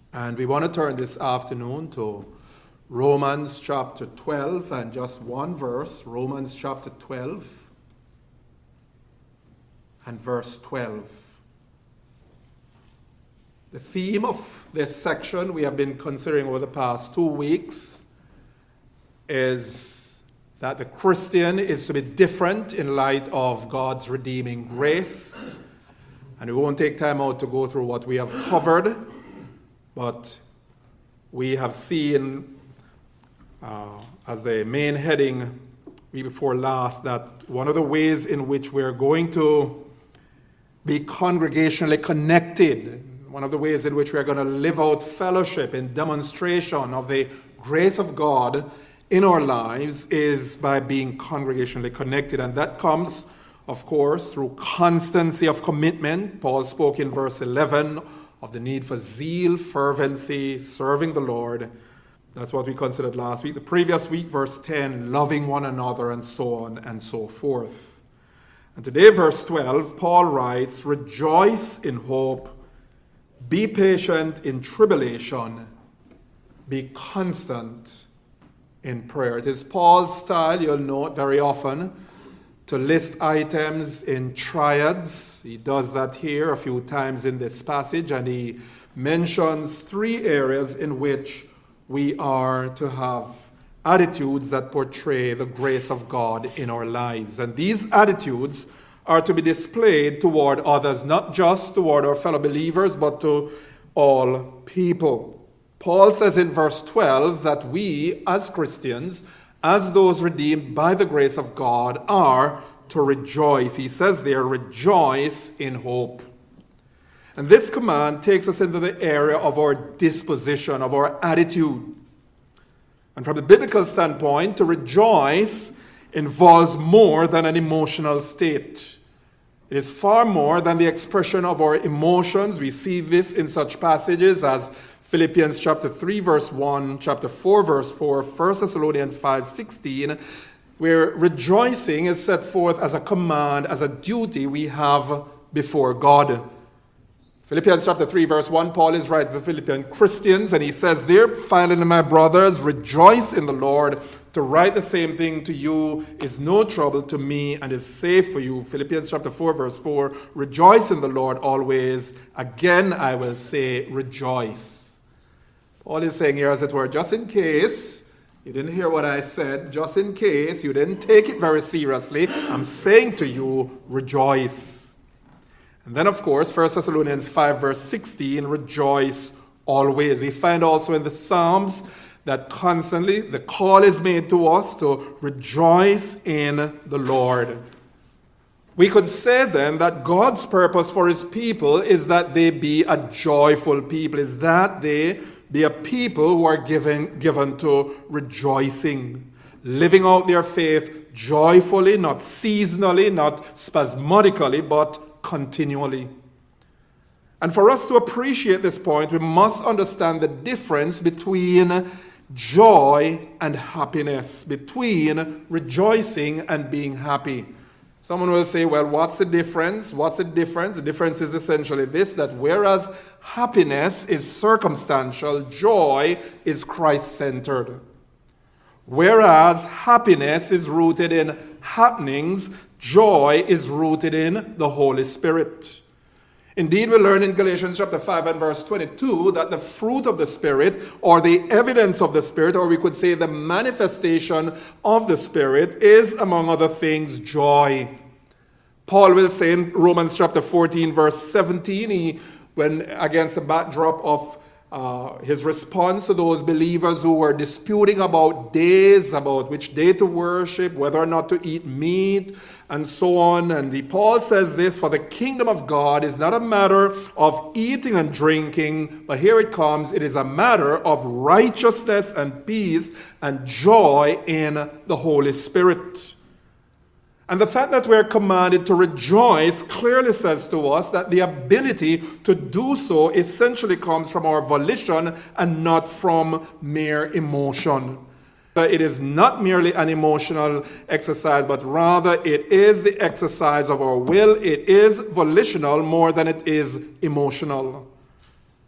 And we want to turn this afternoon to Romans chapter 12 and just one verse, Romans chapter 12 and verse 12. The theme of this section we have been considering over the past 2 weeks is that the Christian is to be different in light of God's redeeming grace. And we won't take time out to go through what we have covered, but we have seen as the main heading week before last that one of the ways in which we're going to be congregationally connected, one of the ways in which we're going to live out fellowship in demonstration of the grace of God in our lives is by being congregationally connected. And that comes, of course, through constancy of commitment. Paul spoke in verse 11 of the need for zeal, fervency, serving the Lord. That's what we considered last week. The previous week, verse 10, loving one another, and so on and so forth. And today, verse 12, Paul writes, rejoice in hope, be patient in tribulation, be constant in prayer. It is Paul's style, you'll note very often, to list items in triads. He does that here a few times in this passage, and he mentions 3 areas in which we are to have attitudes that portray the grace of God in our lives. And these attitudes are to be displayed toward others, not just toward our fellow believers, but to all people. Paul says in verse 12 that we, as Christians, as those redeemed by the grace of God, are to rejoice. He says there, rejoice in hope. And this command takes us into the area of our disposition, of our attitude. And from the biblical standpoint, to rejoice involves more than an emotional state. It is far more than the expression of our emotions. We see this in such passages as Philippians chapter 3 verse 1, chapter 4 verse 4, 1 Thessalonians 5:16, where rejoicing is set forth as a command, as a duty we have before God. Philippians chapter 3 verse 1, Paul is writing to the Philippian Christians, and he says there, finally, my brothers, rejoice in the Lord. To write the same thing to you is no trouble to me and is safe for you. Philippians chapter 4 verse 4, rejoice in the Lord always. Again, I will say rejoice. Paul is saying here, as it were, just in case you didn't hear what I said, just in case you didn't take it very seriously, I'm saying to you, rejoice. And then, of course, 1 Thessalonians 5 verse 16, rejoice always. We find also in the Psalms that constantly the call is made to us to rejoice in the Lord. We could say then that God's purpose for his people is that they be a joyful people, is that they be a people who are given to rejoicing, living out their faith joyfully, not seasonally, not spasmodically, but continually. And for us to appreciate this point, we must understand the difference between joy and happiness, between rejoicing and being happy. Someone will say, well, what's the difference? What's the difference? The difference is essentially this, that whereas happiness is circumstantial, joy is Christ-centered. Whereas happiness is rooted in happenings, joy is rooted in the Holy Spirit. Indeed, we learn in Galatians chapter 5 and verse 22 that the fruit of the Spirit, or the evidence of the Spirit, or we could say the manifestation of the Spirit, is, among other things, joy. Paul will say in Romans chapter 14 verse 17, when against the backdrop of his response to those believers who were disputing about days, about which day to worship, whether or not to eat meat, and so on. And Paul says this, for the kingdom of God is not a matter of eating and drinking, but here it comes, it is a matter of righteousness and peace and joy in the Holy Spirit. And the fact that we're commanded to rejoice clearly says to us that the ability to do so essentially comes from our volition and not from mere emotion. It is not merely an emotional exercise, but rather it is the exercise of our will. It is volitional more than it is emotional.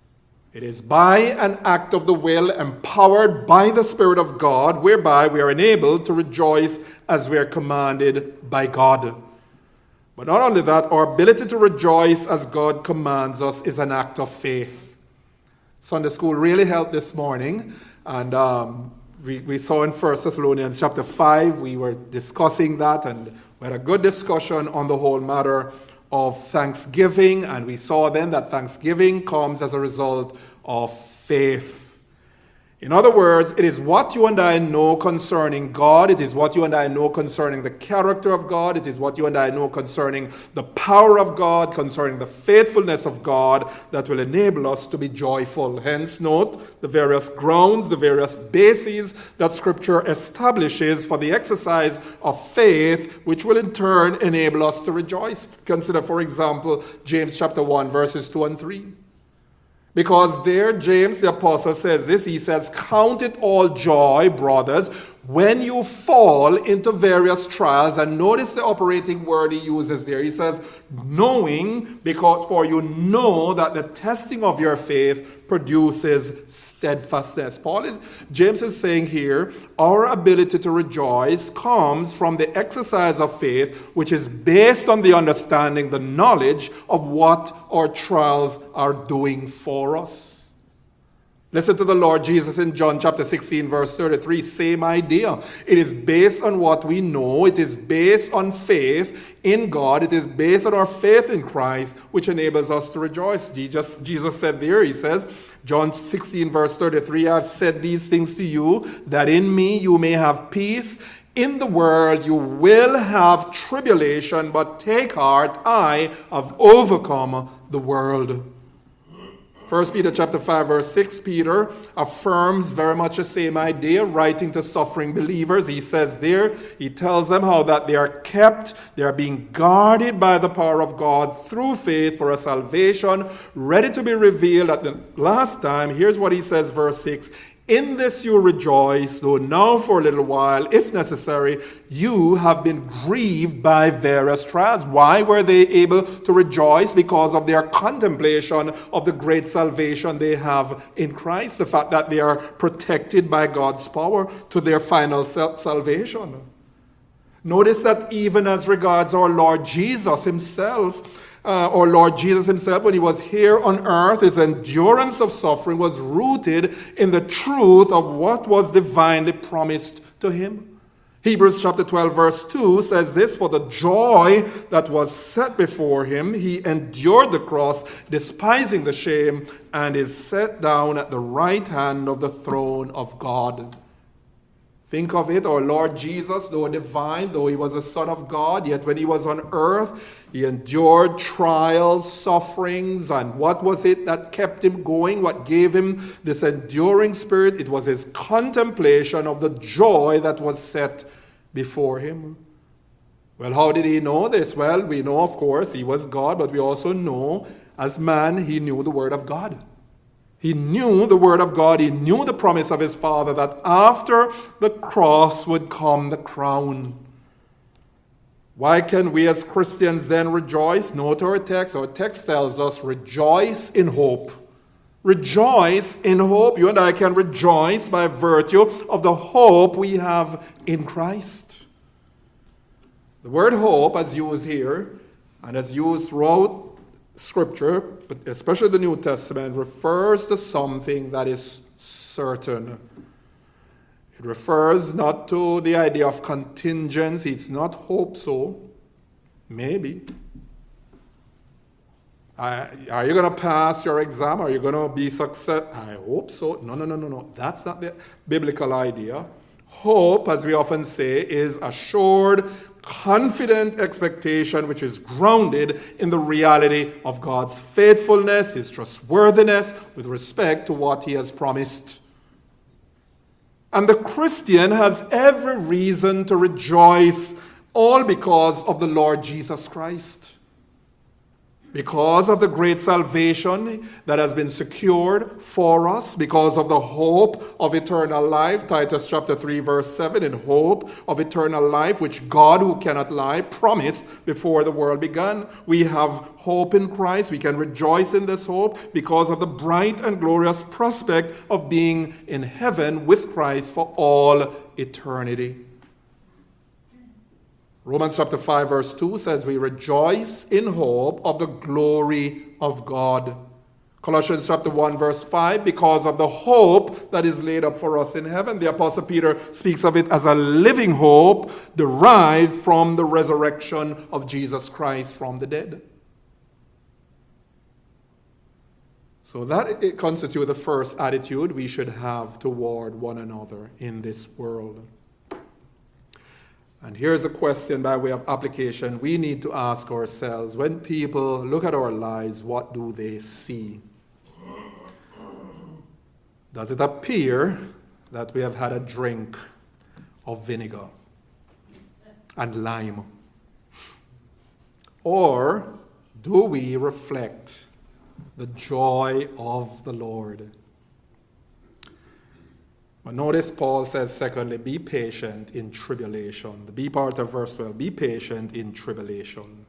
It is by an act of the will empowered by the Spirit of God, whereby we are enabled to rejoice as we are commanded by God. But not only that, our ability to rejoice as God commands us is an act of faith. Sunday school really helped this morning, and we saw in 1 Thessalonians chapter 5, we were discussing that, and we had a good discussion on the whole matter of thanksgiving, and we saw then that thanksgiving comes as a result of faith. In other words, it is what you and I know concerning God. It is what you and I know concerning the character of God. It is what you and I know concerning the power of God, concerning the faithfulness of God, that will enable us to be joyful. Hence, note the various grounds, the various bases that Scripture establishes for the exercise of faith, which will in turn enable us to rejoice. Consider, for example, James chapter 1, verses 2 and 3. Because there, James the apostle says this, he says, "Count it all joy, brothers, when you fall into various trials." And notice the operating word he uses there. He says, knowing, because for you know that the testing of your faith produces steadfastness. James is saying here, our ability to rejoice comes from the exercise of faith, which is based on the understanding, the knowledge of what our trials are doing for us. Listen to the Lord Jesus in John chapter 16, verse 33. Same idea. It is based on what we know. It is based on faith in God. It is based on our faith in Christ, which enables us to rejoice. Jesus said there, he says, John 16, verse 33, "I've said these things to you, that in me you may have peace. In the world you will have tribulation, but take heart, I have overcome the world." 1 Peter chapter 5, verse 6, Peter affirms very much the same idea, writing to suffering believers. He says there, he tells them how that they are being guarded by the power of God through faith for a salvation ready to be revealed at the last time. Here's what he says, verse 6. "In this you rejoice, though now for a little while, if necessary, you have been grieved by various trials." Why were they able to rejoice? Because of their contemplation of the great salvation they have in Christ. The fact that they are protected by God's power to their final salvation. Notice that even as regards our Lord Jesus himself, when he was here on earth, his endurance of suffering was rooted in the truth of what was divinely promised to him. Hebrews chapter 12, verse 2 says this, "For the joy that was set before him, he endured the cross, despising the shame, and is set down at the right hand of the throne of God." Think of it, our Lord Jesus, though divine, though he was the Son of God, yet when he was on earth, he endured trials, sufferings, and what was it that kept him going? What gave him this enduring spirit? It was his contemplation of the joy that was set before him. Well, how did he know this? Well, we know, of course, he was God, but we also know, as man, he knew the Word of God. He knew the Word of God. He knew the promise of his Father that after the cross would come the crown. Why can we as Christians then rejoice? Note our text. Our text tells us, rejoice in hope. Rejoice in hope. You and I can rejoice by virtue of the hope we have in Christ. The word hope, as used here, and as used throughout Scripture, but especially the New Testament, refers to something that is certain. It refers not to the idea of contingency. It's not hope so. Maybe. Are you going to pass your exam? Are you going to be successful? I hope so. No. That's not the biblical idea. Hope, as we often say, is assured, confident expectation which is grounded in the reality of God's faithfulness, his trustworthiness with respect to what he has promised. And the Christian has every reason to rejoice, all because of the Lord Jesus Christ. Because of the great salvation that has been secured for us, because of the hope of eternal life, Titus chapter 3 verse 7, in hope of eternal life, which God, who cannot lie, promised before the world began. We have hope in Christ. We can rejoice in this hope because of the bright and glorious prospect of being in heaven with Christ for all eternity. Romans chapter 5 verse 2 says we rejoice in hope of the glory of God. Colossians chapter 1 verse 5, because of the hope that is laid up for us in heaven. The Apostle Peter speaks of it as a living hope derived from the resurrection of Jesus Christ from the dead. So that it constitutes the first attitude we should have toward one another in this world. And here's a question by way of application we need to ask ourselves. When people look at our lives, what do they see? Does it appear that we have had a drink of vinegar and lime? Or do we reflect the joy of the Lord? But notice Paul says, secondly, be patient in tribulation. The B part of verse 12, be patient in tribulation.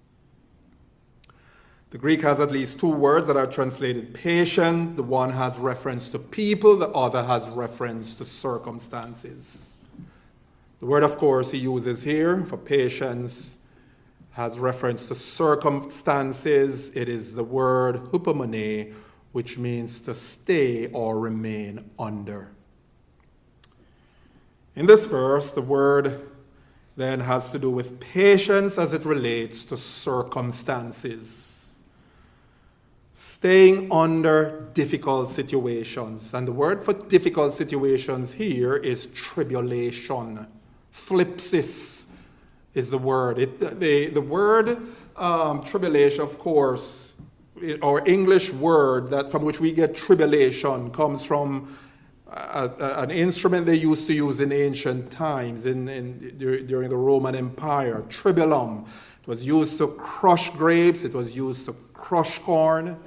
The Greek has at least two words that are translated patient. The one has reference to people, the other has reference to circumstances. The word, of course, he uses here for patience has reference to circumstances. It is the word hupomone, which means to stay or remain under. In this verse, the word then has to do with patience as it relates to circumstances. Staying under difficult situations. And the word for difficult situations here is tribulation. Thlipsis is the word. The word tribulation, of course, our English word that from which we get tribulation comes from an instrument they used to use in ancient times during the Roman Empire, tribulum. It was used to crush grapes. It was used to crush corn.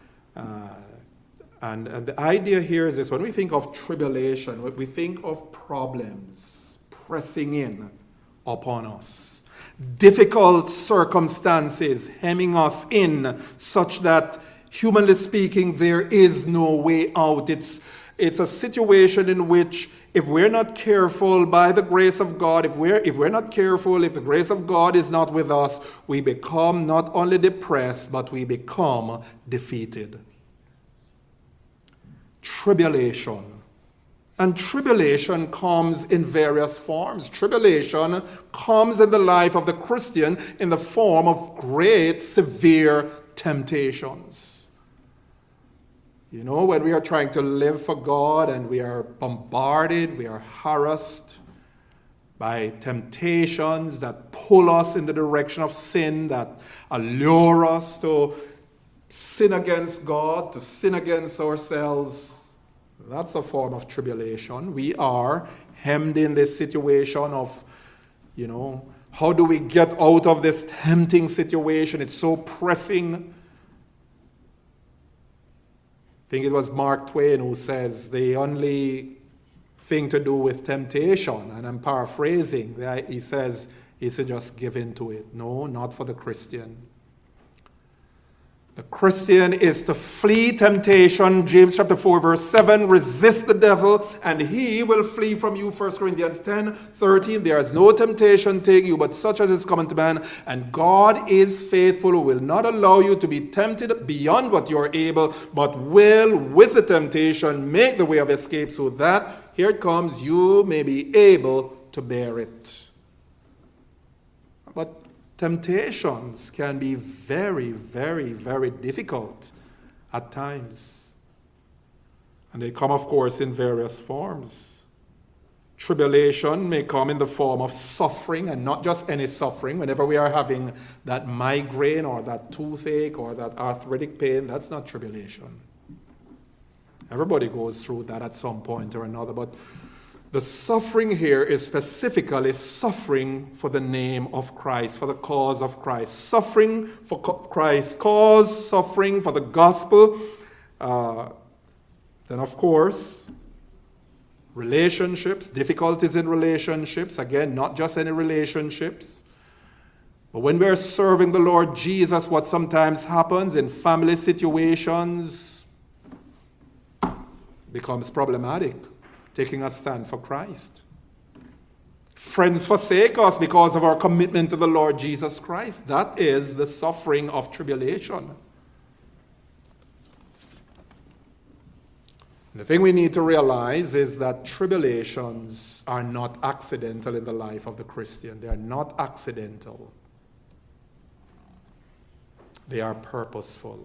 And the idea here is this: when we think of tribulation, we think of problems pressing in upon us, difficult circumstances hemming us in, such that, humanly speaking, there is no way out. It's a situation in which, if we're not careful by the grace of God, if we're not careful, if the grace of God is not with us, we become not only depressed, but we become defeated. Tribulation. And tribulation comes in various forms. Tribulation comes in the life of the Christian in the form of great, severe temptations. You know, when we are trying to live for God and we are bombarded, we are harassed by temptations that pull us in the direction of sin, that allure us to sin against God, to sin against ourselves, that's a form of tribulation. We are hemmed in this situation of, how do we get out of this tempting situation? It's so pressing. I think it was Mark Twain who says the only thing to do with temptation, and I'm paraphrasing, he says, is to just give in to it. No, not for the Christian. The Christian is to flee temptation. James chapter 4 verse 7, resist the devil and he will flee from you. 1 Corinthians 10:13, there is no temptation take you but such as is common to man, and God is faithful, who will not allow you to be tempted beyond what you are able, but will with the temptation make the way of escape, so that, here it comes, you may be able to bear it. But temptations can be very, very, very difficult at times. And they come, of course, in various forms. Tribulation may come in the form of suffering, and not just any suffering. Whenever we are having that migraine or that toothache or that arthritic pain, that's not tribulation. Everybody goes through that at some point or another. But The suffering here is specifically suffering for the name of Christ, for the cause of Christ. Suffering for Christ's cause, suffering for the gospel. Then, of course, relationships, difficulties in relationships. Again, not just any relationships. But when we're serving the Lord Jesus, what sometimes happens in family situations becomes problematic. Taking a stand for Christ. Friends forsake us because of our commitment to the Lord Jesus Christ. That is the suffering of tribulation. And the thing we need to realize is that tribulations are not accidental in the life of the Christian. They are not accidental. They are purposeful.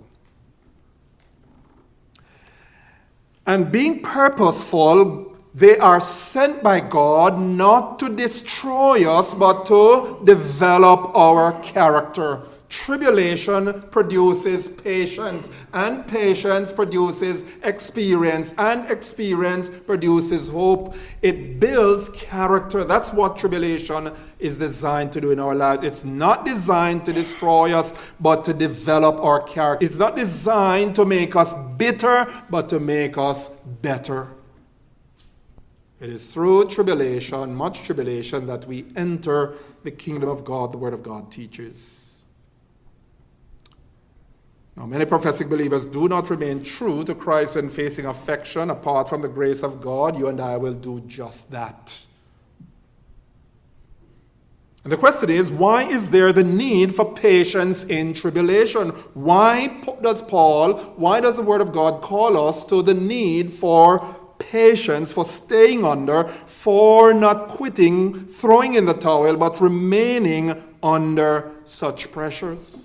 And being purposeful, they are sent by God not to destroy us, but to develop our character. Tribulation produces patience, and patience produces experience, and experience produces hope. It builds character. That's what tribulation is designed to do in our lives. It's not designed to destroy us, but to develop our character. It's not designed to make us bitter, but to make us better. It is through tribulation, much tribulation, that we enter the kingdom of God, the Word of God teaches. Now, many professing believers do not remain true to Christ when facing affliction. Apart from the grace of God, you and I will do just that. And the question is, why is there the need for patience in tribulation? Why does the Word of God call us to the need for patience, for staying under, for not quitting, throwing in the towel, but remaining under such pressures?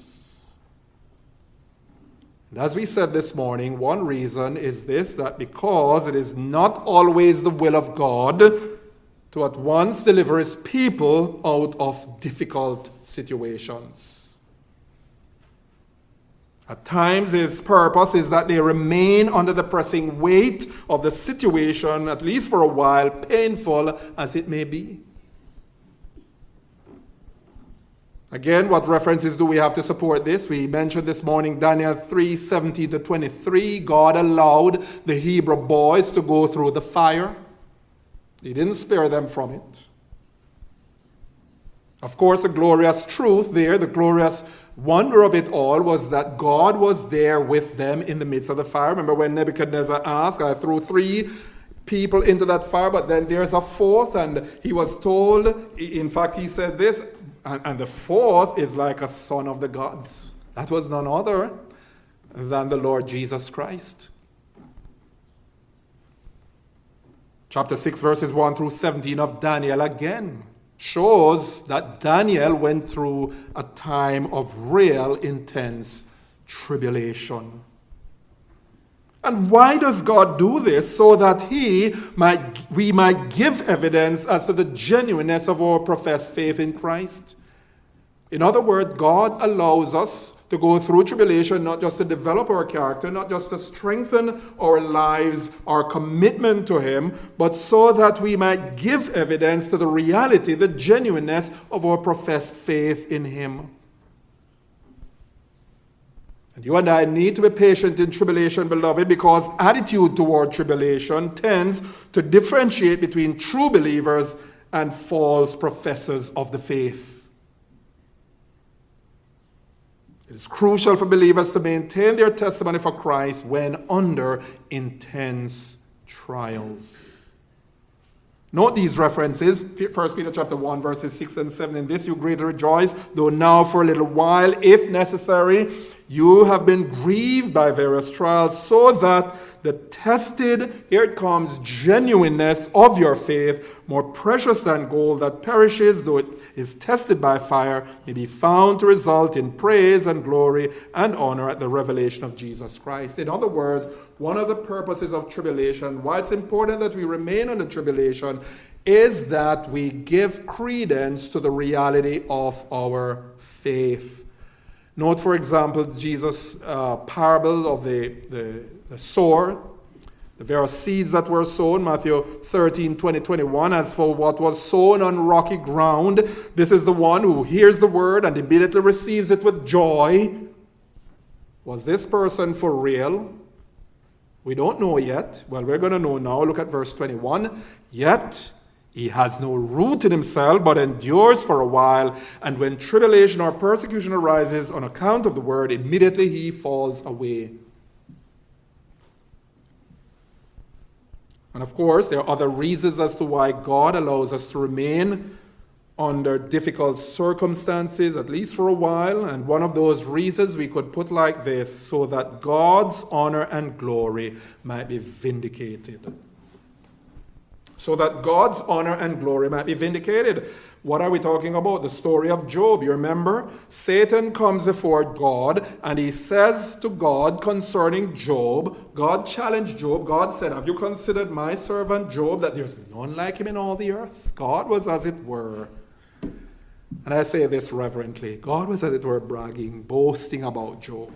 And as we said this morning, one reason is this, that because it is not always the will of God to at once deliver His people out of difficult situations. At times His purpose is that they remain under the pressing weight of the situation, at least for a while, painful as it may be. Again, what references do we have to support this? We mentioned this morning Daniel 3:17-23. God allowed the Hebrew boys to go through the fire. He didn't spare them from it. Of course, the glorious truth there, the glorious wonder of it all, was that God was there with them in the midst of the fire. Remember when Nebuchadnezzar asked, I threw 3 people into that fire, but then there's a 4th, and he was told, in fact, he said this, and the 4th is like a son of the gods. That was none other than the Lord Jesus Christ. Chapter 6, verses 1-17 of Daniel again shows that Daniel went through a time of real intense tribulation. And why does God do this? So that we might give evidence as to the genuineness of our professed faith in Christ. In other words, God allows us to go through tribulation, not just to develop our character, not just to strengthen our lives, our commitment to Him, but so that we might give evidence to the reality, the genuineness of our professed faith in Him. And you and I need to be patient in tribulation, beloved, because attitude toward tribulation tends to differentiate between true believers and false professors of the faith. It is crucial for believers to maintain their testimony for Christ when under intense trials. Note these references. 1 Peter chapter 1, verses 6 and 7. In this you greatly rejoice, though now for a little while, if necessary, you have been grieved by various trials, so that the tested, here it comes, genuineness of your faith, more precious than gold that perishes, though it is tested by fire, may be found to result in praise and glory and honor at the revelation of Jesus Christ. In other words, one of the purposes of tribulation, why it's important that we remain under tribulation, is that we give credence to the reality of our faith. Note, for example, Jesus' parable of the sower. The very seeds that were sown, Matthew 13, 20, 21, as for what was sown on rocky ground, this is the one who hears the word and immediately receives it with joy. Was this person for real? We don't know yet. Well, we're going to know now. Look at verse 21. Yet he has no root in himself, but endures for a while. And when tribulation or persecution arises on account of the word, immediately he falls away. And of course, there are other reasons as to why God allows us to remain under difficult circumstances, at least for a while. And one of those reasons we could put like this: so that God's honor and glory might be vindicated. So that God's honor and glory might be vindicated. What are we talking about? The story of Job. You remember? Satan comes before God and he says to God concerning Job, God challenged Job. God said, have you considered my servant Job, that there's none like him in all the earth? God was, as it were, and I say this reverently, God was, as it were, bragging, boasting about Job.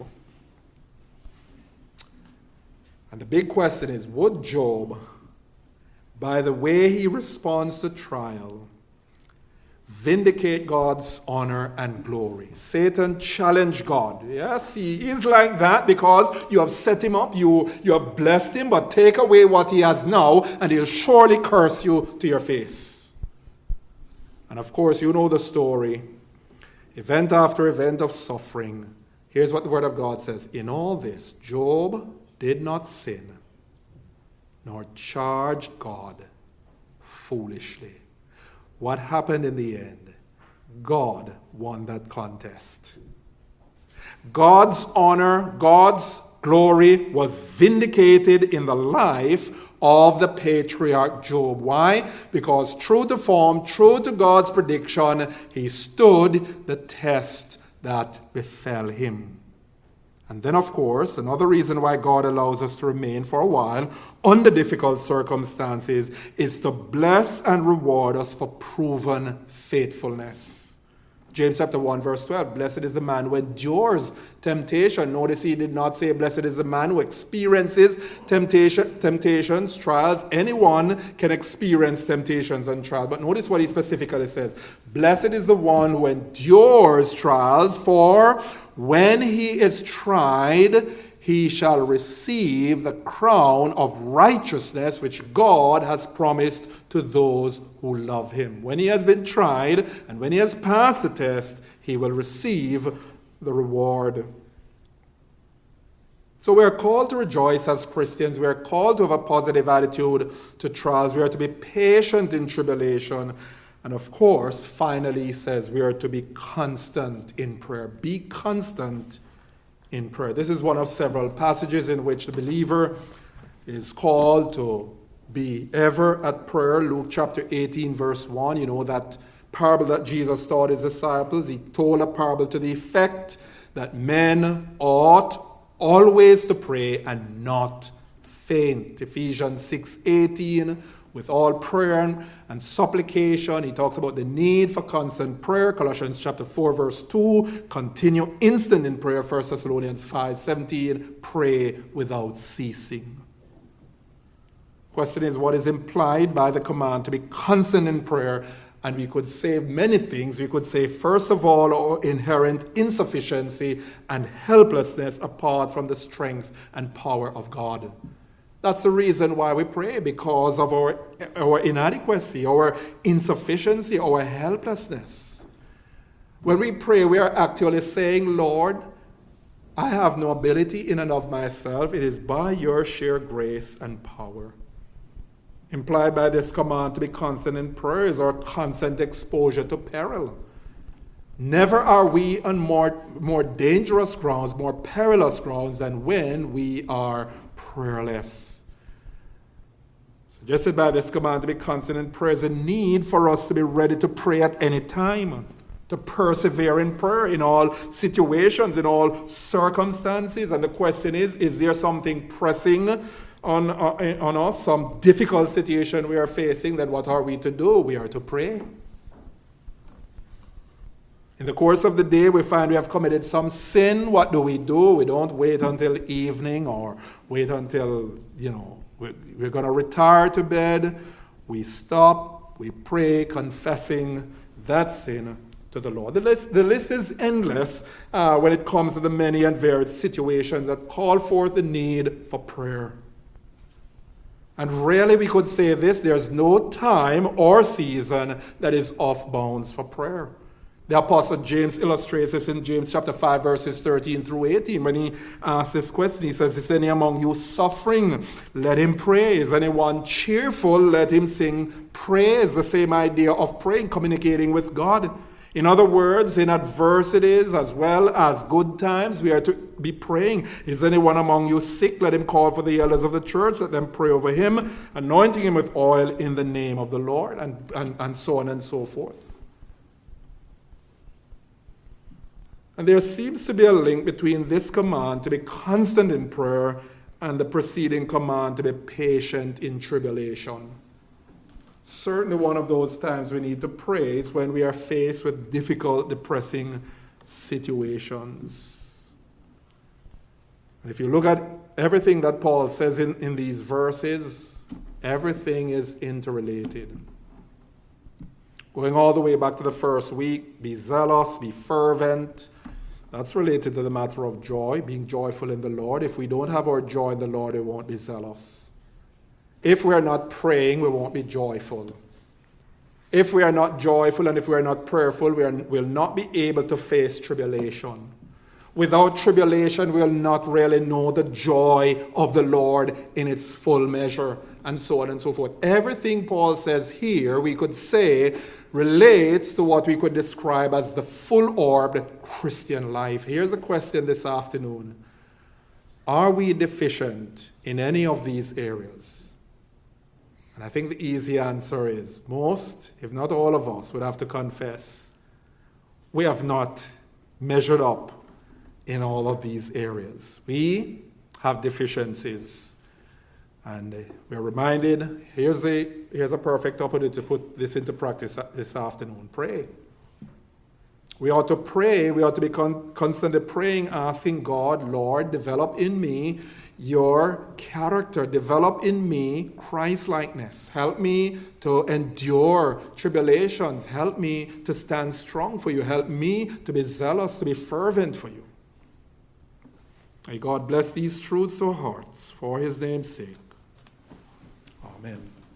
And the big question is, would Job, by the way he responds to trial, vindicate God's honor and glory? Satan challenged God. Yes, he is like that because you have set him up, you have blessed him, but take away what he has now, and he'll surely curse you to your face. And of course, you know the story. Event after event of suffering. Here's what the Word of God says. In all this, Job did not sin, nor charged God foolishly. What happened in the end? God won that contest. God's honor, God's glory was vindicated in the life of the patriarch Job. Why? Because true to form, true to God's prediction, he stood the test that befell him. And then, of course, another reason why God allows us to remain for a while under difficult circumstances is to bless and reward us for proven faithfulness. James chapter 1 verse 12, blessed is the man who endures temptation. Notice he did not say blessed is the man who experiences temptations, trials. Anyone can experience temptations and trials. But notice what he specifically says. Blessed is the one who endures trials, for when he is tried, he shall receive the crown of righteousness which God has promised to those who love him. When he has been tried and when he has passed the test, he will receive the reward. So we are called to rejoice as Christians. We are called to have a positive attitude to trials. We are to be patient in tribulation. And of course, finally, he says we are to be constant in prayer. Be constant in prayer. This is one of several passages in which the believer is called to be ever at prayer. Luke chapter 18 verse 1, you know that parable that Jesus taught his disciples. He told a parable to the effect that men ought always to pray and not faint. Ephesians 6:18, with all prayer and supplication. He talks about the need for constant prayer. Colossians chapter 4 verse 2, continue instant in prayer. 1 Thessalonians 5:17, pray without ceasing. Question is, what is implied by the command to be constant in prayer? And we could say many things. We could say, first of all, our inherent insufficiency and helplessness apart from the strength and power of God. That's the reason why we pray, because of our inadequacy, our insufficiency, our helplessness. When we pray, we are actually saying, Lord, I have no ability in and of myself. It is by your sheer grace and power. Implied by this command to be constant in prayer is our constant exposure to peril. Never are we on more dangerous grounds, more perilous grounds than when we are prayerless. Suggested by this command to be constant in prayer is a need for us to be ready to pray at any time, to persevere in prayer in all situations, in all circumstances. And the question is there something pressing on us, some difficult situation we are facing? Then what are we to do? We are to pray. In the course of the day, we find we have committed some sin. What do? We don't wait until evening or wait until, we're going to retire to bed. We stop, we pray, confessing that sin to the Lord. The list is endless when it comes to the many and varied situations that call forth the need for prayer. And really we could say this: there's no time or season that is off bounds for prayer. The Apostle James illustrates this in James chapter 5, verses 13 through 18. When he asks this question, he says, "Is any among you suffering? Let him pray. Is anyone cheerful? Let him sing praise." The same idea of praying, communicating with God. In other words, in adversities as well as good times, we are to be praying. "Is anyone among you sick? Let him call for the elders of the church. Let them pray over him, anointing him with oil in the name of the Lord," and so on and so forth. And there seems to be a link between this command to be constant in prayer and the preceding command to be patient in tribulation. Certainly one of those times we need to pray is when we are faced with difficult, depressing situations. And if you look at everything that Paul says in these verses, everything is interrelated. Going all the way back to the first week, be zealous, be fervent. That's related to the matter of joy, being joyful in the Lord. If we don't have our joy in the Lord, we won't be zealous. If we are not praying, we won't be joyful. If we are not joyful and if we are not prayerful, we'll not be able to face tribulation. Without tribulation, we'll not really know the joy of the Lord in its full measure, and so on and so forth. Everything Paul says here, we could say, relates to what we could describe as the full-orbed Christian life. Here's a question this afternoon. Are we deficient in any of these areas? And I think the easy answer is most, if not all of us, would have to confess we have not measured up in all of these areas. We have deficiencies. And we're reminded, here's a perfect opportunity to put this into practice this afternoon. Pray. We ought to pray. We ought to be constantly praying, asking God, "Lord, develop in me your character. Develop in me Christ-likeness. Help me to endure tribulations. Help me to stand strong for you. Help me to be zealous, to be fervent for you." May God bless these truths to our hearts for his name's sake. Amen.